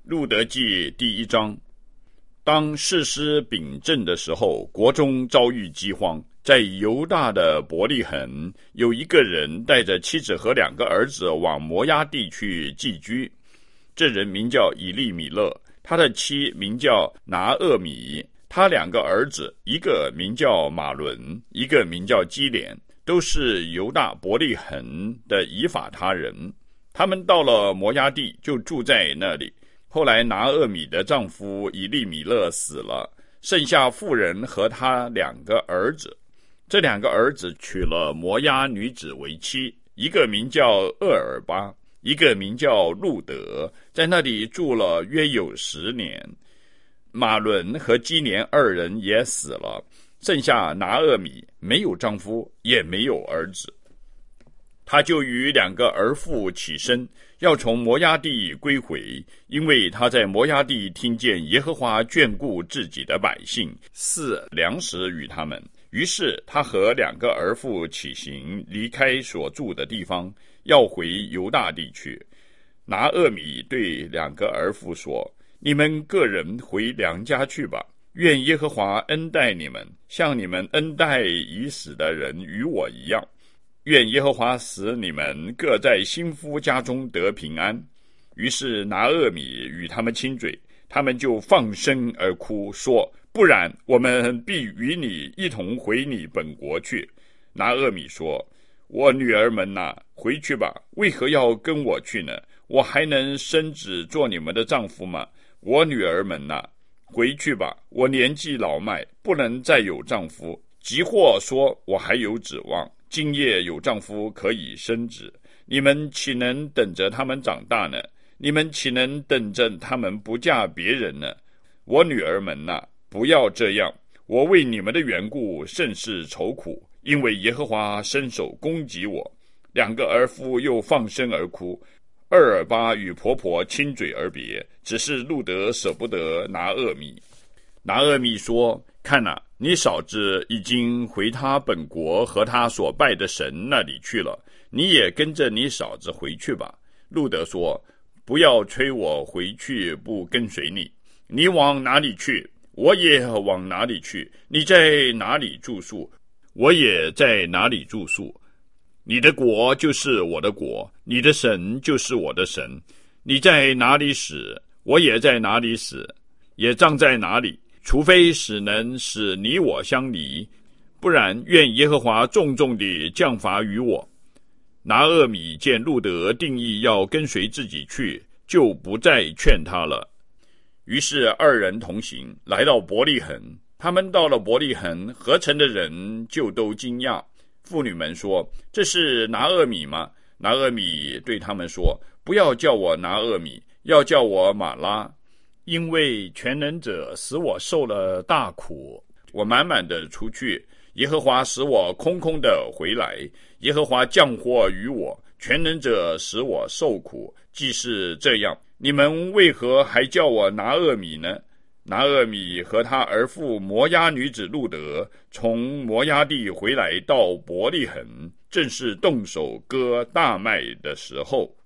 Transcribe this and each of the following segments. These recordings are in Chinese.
路得记第1章。当士师秉政的时候，国中遭遇饥荒，在犹大的伯利恒，有一个人带着妻子和2个儿子往摩押地去寄居。这人名叫以利米勒，他的妻名叫拿俄米，他2个儿子，一个名叫马伦，一个名叫基连，都是犹大伯利恒的以法他人。他们到了摩押地，就住在那里。后来拿俄米的丈夫以利米勒死了，剩下妇人和他2个儿子。这2个儿子娶了摩押女子为妻，一个名叫厄尔巴，一个名叫路德，在那里住了约有10年。马伦和基连2人也死了，剩下拿俄米，没有丈夫，也没有儿子。他就与2个儿妇起身，要从摩押地归回，因为他在摩押地听见耶和华眷顾自己的百姓，赐粮食与他们。于是他和2个儿妇起行，离开所住的地方，要回犹大地去。拿俄米对2个儿妇说：你们个人回娘家去吧，愿耶和华恩待你们，像你们恩待已死的人与我一样。愿耶和华使你们各在新夫家中得平安。于是拿俄米与他们亲嘴，他们就放声而哭，说：不然我们必与你一同回你本国去。拿俄米说：我女儿们哪，回去吧，为何要跟我去呢？我还能生子做你们的丈夫吗？我女儿们哪，回去吧，我年纪老迈，不能再有丈夫。即或说我还有指望，今夜有丈夫可以生子，你们岂能等着他们长大呢？你们岂能等着他们不嫁别人呢？我女儿们哪，不要这样，我为你们的缘故甚是愁苦，因为耶和华伸手攻击我。2个儿妇又放声而哭。厄尔巴与婆婆亲嘴而别，只是路得舍不得拿俄米。拿俄米说：看哪，你嫂子已经回他本国和他所拜的神那里去了，你也跟着你嫂子回去吧。路得说：不要催我回去不跟随你，你往哪里去，我也往哪里去，你在哪里住宿，我也在哪里住宿。你的国就是我的国，你的神就是我的神。你在哪里死，我也在哪里死，也葬在哪里，除非死能使你我相离，不然愿耶和华重重地降罚于我。拿俄米见路得定义要跟随自己去，就不再劝他了。于是2人同行，来到伯利恒。他们到了伯利恒，合城的人就都惊讶。妇女们说：这是拿俄米吗？拿俄米对他们说：不要叫我拿俄米，要叫我玛拉，因为全能者使我受了大苦，我满满的出去，耶和华使我空空的回来。耶和华降祸于我，全能者使我受苦。既是这样，你们为何还叫我拿俄米呢？拿俄米和他儿妇摩押女子路得从摩押地回来到伯利恒，正是动手割大麦的时候。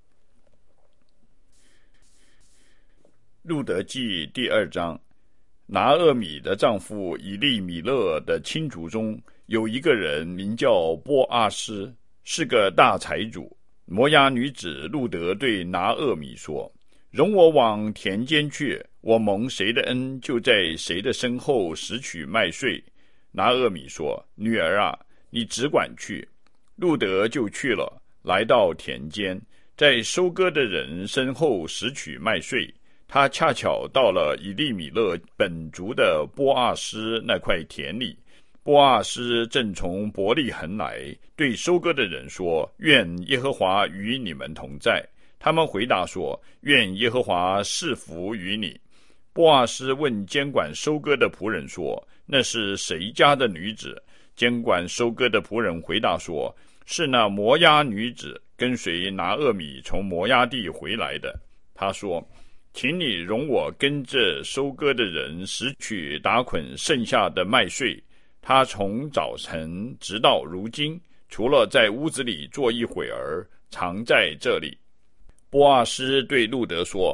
路得记第2章。拿俄米的丈夫以利米勒的亲族中有一个人名叫波阿斯，是个大财主。摩押女子路得对拿俄米说：容我往田间去，我蒙谁的恩，就在谁的身后拾取麦穗。拿俄米说：女儿啊，你只管去。路得就去了，来到田间，在收割的人身后拾取麦穗。他恰巧到了以利米勒本族的波阿斯那块田里。波阿斯正从伯利恒来，对收割的人说：愿耶和华与你们同在。他们回答说：愿耶和华赐福于你。波阿斯问监管收割的仆人说：那是谁家的女子？监管收割的仆人回答说：是那摩押女子，跟随拿俄米从摩押地回来的。他说：请你容我跟着收割的人拾取打捆剩下的麦穗。他从早晨直到如今，除了在屋子里坐一会儿，常在这里。波阿斯对路得说：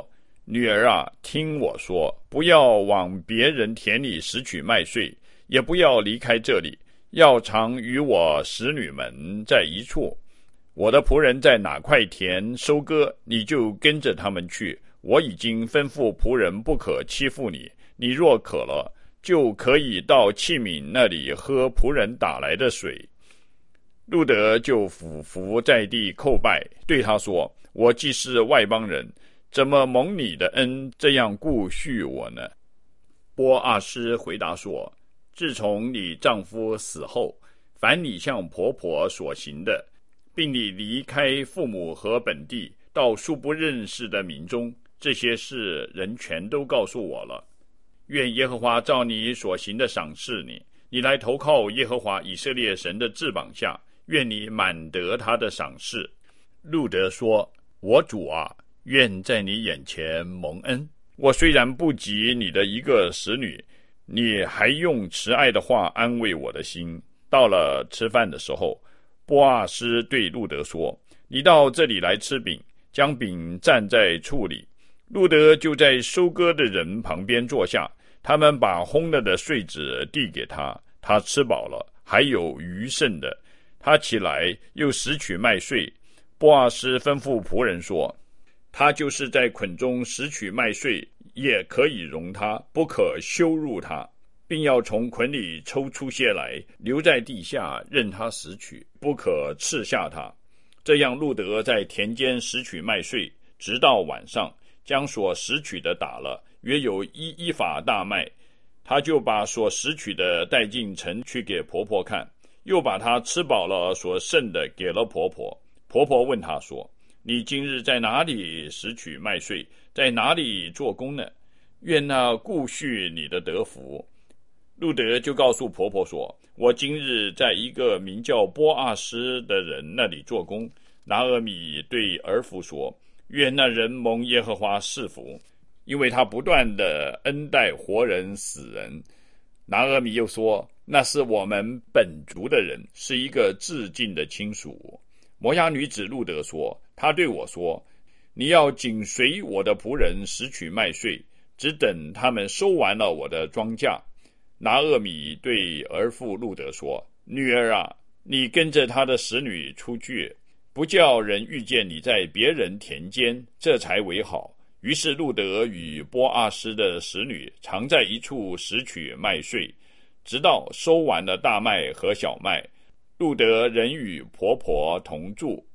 女儿啊，听我说，不要往别人田里拾取麦穗，也不要离开这里，要常与我使女们在一处。我的仆人在哪块田收割，你就跟着他们去。我已经吩咐仆人不可欺负你，你若渴了，就可以到器皿那里喝仆人打来的水。路德就俯伏在地叩拜，对他说：我既是外邦人，怎么蒙你的恩这样顾恤我呢？波阿斯回答说：自从你丈夫死后，凡你向婆婆所行的，并你离开父母和本地，到素不认识的民中，这些事人全都告诉我了。愿耶和华照你所行的赏赐你，你来投靠耶和华以色列神的翅膀下，愿你满得他的赏赐。路德说：我主啊，愿在你眼前蒙恩。我虽然不及你的一个使女，你还用慈爱的话安慰我的心。到了吃饭的时候，波阿斯对路德说：你到这里来吃饼，将饼蘸在醋里。路德就在收割的人旁边坐下，他们把烘了的穗子递给他，他吃饱了，还有余剩的，他起来又拾取麦穗。波阿斯吩咐仆人说：他就是在捆中拾取麦穗，也可以容他，不可羞辱他，并要从捆里抽出些来，留在地下，任他拾取，不可斥下他。这样路德在田间拾取麦穗，直到晚上，将所拾取的打了，约有一伊法大麦。他就把所拾取的带进城去给婆婆看，又把他吃饱了所剩的给了婆婆。婆婆问他说：你今日在哪里拾取麦穗，在哪里做工呢？愿那顾恤你的得福。路德就告诉婆婆说：我今日在一个名叫波阿斯的人那里做工。拿俄米对儿妇说：愿那人蒙耶和华赐福，因为他不断的恩待活人死人。拿俄米又说：那是我们本族的人，是一个至近的亲属。摩押女子路德说：他对我说，你要紧随我的仆人拾取麦穗，只等他们收完了我的庄稼。拿俄米对儿妇路德说：女儿啊，你跟着他的使女出去，不叫人遇见你在别人田间，这才为好。于是路德与波阿斯的使女常在一处拾取麦穗，直到收完了大麦和小麦。路德仍与婆婆同住。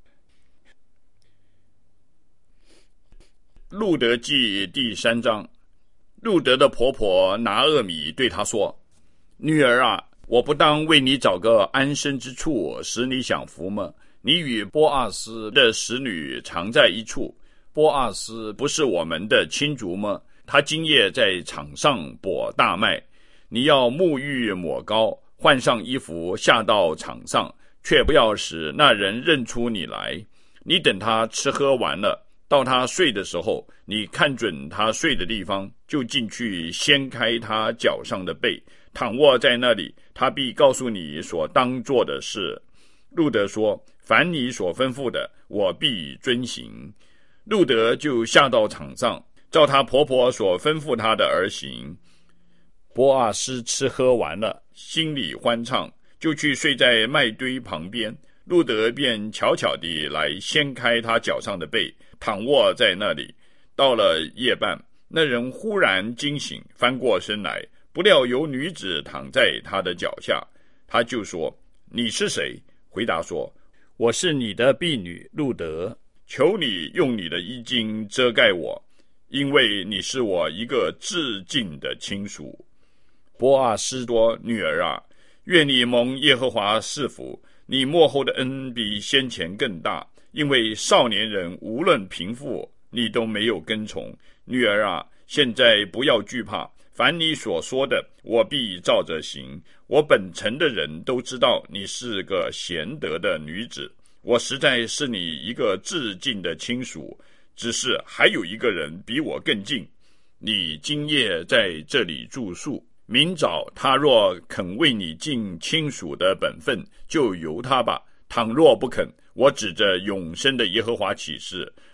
路德记第3章。路德的婆婆拿俄米对他说：女儿啊，我不当为你找个安身之处，使你享福吗？你与波阿斯的使女常在一处，波阿斯不是我们的亲族吗？他今夜在场上播大麦，你要沐浴抹膏，换上衣服下到场上，却不要使那人认出你来。你等他吃喝完了，到他睡的时候，你看准他睡的地方，就进去掀开他脚上的被，躺卧在那里，他必告诉你所当做的事。路德说：凡你所吩咐的，我必遵行。路德就下到场上，照他婆婆所吩咐他的而行。波阿斯吃喝完了，心里欢畅，就去睡在麦堆旁边。路德便悄悄地来掀开他脚上的被，躺卧在那里。到了夜半，那人忽然惊醒，翻过身来，不料有女子躺在他的脚下。他就说：你是谁？回答说：我是你的婢女路德，求你用你的衣襟遮盖我，因为你是我一个至近的亲属。波阿斯说：女儿啊，愿你蒙耶和华赐福，你末后的恩比先前更大，因为少年人无论贫富，你都没有跟从。女儿啊，现在不要惧怕，凡你所说的，我必照着行。我本城的人都知道你是个贤德的女子，我实在是你一个至近的亲属，只是还有一个人比我更近。你今夜在这里住宿，明早他若肯为你尽亲属的本分，就由他吧。倘若不肯，我指着永生的耶和华起誓，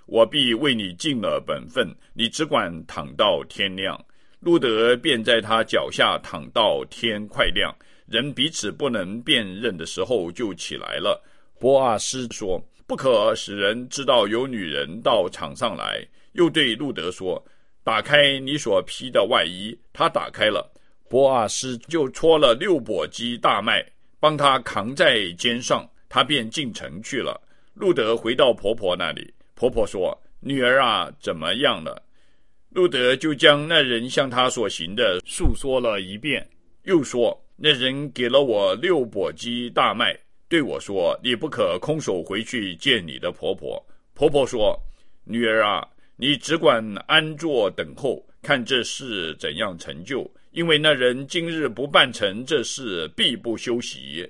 我必为你尽了本分，你只管躺到天亮。路德便在他脚下躺到天快亮，人彼此不能辨认的时候就起来了。波阿斯说，不可使人知道有女人到场上来。又对路德说，打开你所披的外衣。他打开了，波阿斯就搓了6簸箕大麦，帮他扛在肩上，他便进城去了。路德回到婆婆那里，婆婆说，女儿啊，怎么样了？路德就将那人向他所行的述说了一遍，又说，那人给了我6簸箕大麦，对我说，你不可空手回去见你的婆婆。婆婆说，女儿啊，你只管安坐等候，看这事怎样成就，因为那人今日不办成这事，必不休息。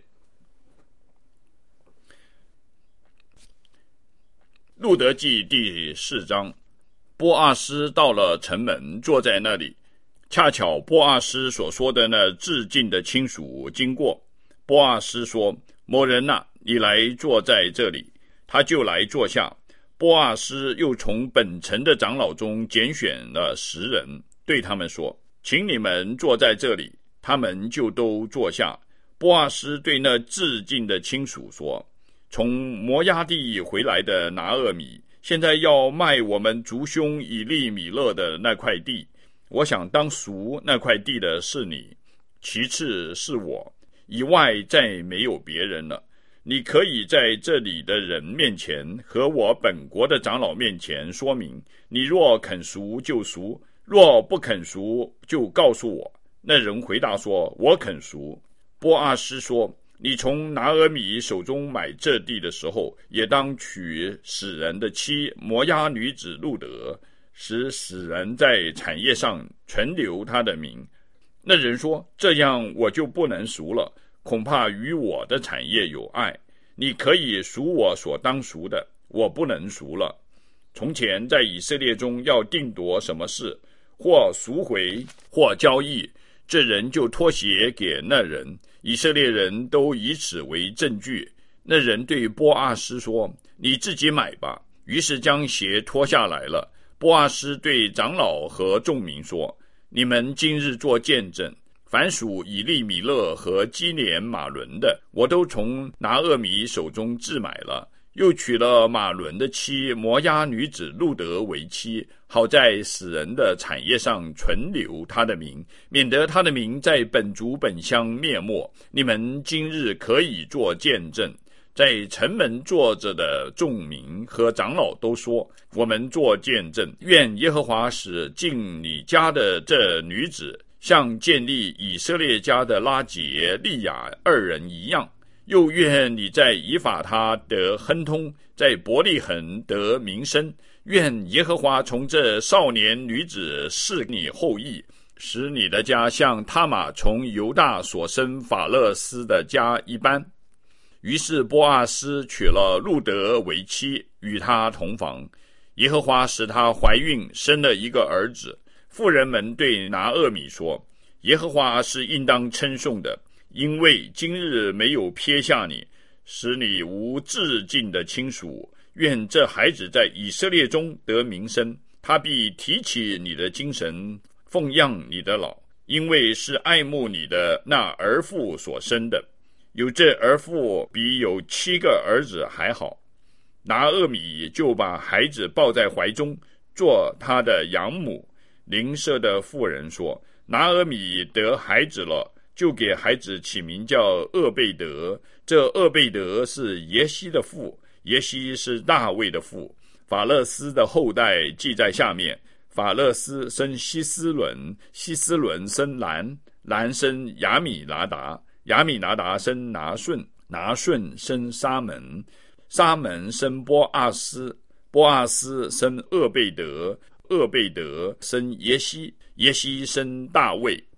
路德记第4章。波阿斯到了城门，坐在那里，恰巧波阿斯所说的那至近的亲属经过。波阿斯说，某人啊，你来坐在这里。他就来坐下。波阿斯又从本城的长老中拣选了10人，对他们说，请你们坐在这里。他们就都坐下。波阿斯对那至近的亲属说，从摩押地回来的拿俄米，现在要卖我们族兄以利米勒的那块地。我想当赎那块地的是你，其次是我，以外再没有别人了。你可以在这里的人面前和我本国的长老面前说明，你若肯赎就赎，若不肯赎就告诉我。那人回答说，我肯赎。波阿斯说，你从拿俄米手中买这地的时候，也当娶死人的妻摩押女子路德，使死人在产业上存留他的名。那人说，这样我就不能赎了，恐怕与我的产业有碍。你可以赎我所当赎的，我不能赎了。从前在以色列中要定夺什么事，或赎回或交易，这人就脱鞋给那人，以色列人都以此为证据。那人对波阿斯说，你自己买吧。于是将鞋脱下来了。波阿斯对长老和众民说，你们今日做见证，凡属以利米勒和基连马伦的，我都从拿俄米手中置买了，又娶了马伦的妻摩押女子路德为妻，好在死人的产业上存留他的名，免得他的名在本族本乡灭没。你们今日可以做见证。在城门坐着的众民和长老都说，我们做见证，愿耶和华使进你家的这女子像建立以色列家的拉结利亚2人一样，又愿你在以法他得亨通，在伯利恒得名声。愿耶和华从这少年女子赐你后裔，使你的家像他玛从犹大所生法勒斯的家一般。于是波阿斯娶了路德为妻，与他同房。耶和华使她怀孕，生了一个儿子。妇人们对拿俄米说，耶和华是应当称颂的，因为今日没有撇下你，使你无至近的亲属。愿这孩子在以色列中得名声，他必提起你的精神，奉养你的老，因为是爱慕你的那儿妇所生的。有这儿妇比有7个儿子还好。拿俄米就把孩子抱在怀中，做他的养母。邻舍的妇人说，拿俄米得孩子了，就给孩子起名叫厄贝德。这厄贝德是耶西的父，耶西是大卫的父。法勒斯的后代记在下面。法勒斯生希斯伦，希斯伦生兰，兰生亚米拿达，亚米拿达生拿顺，拿顺生沙门，沙门生波阿斯，波阿斯生厄贝德，厄贝德生耶西，耶西生大卫，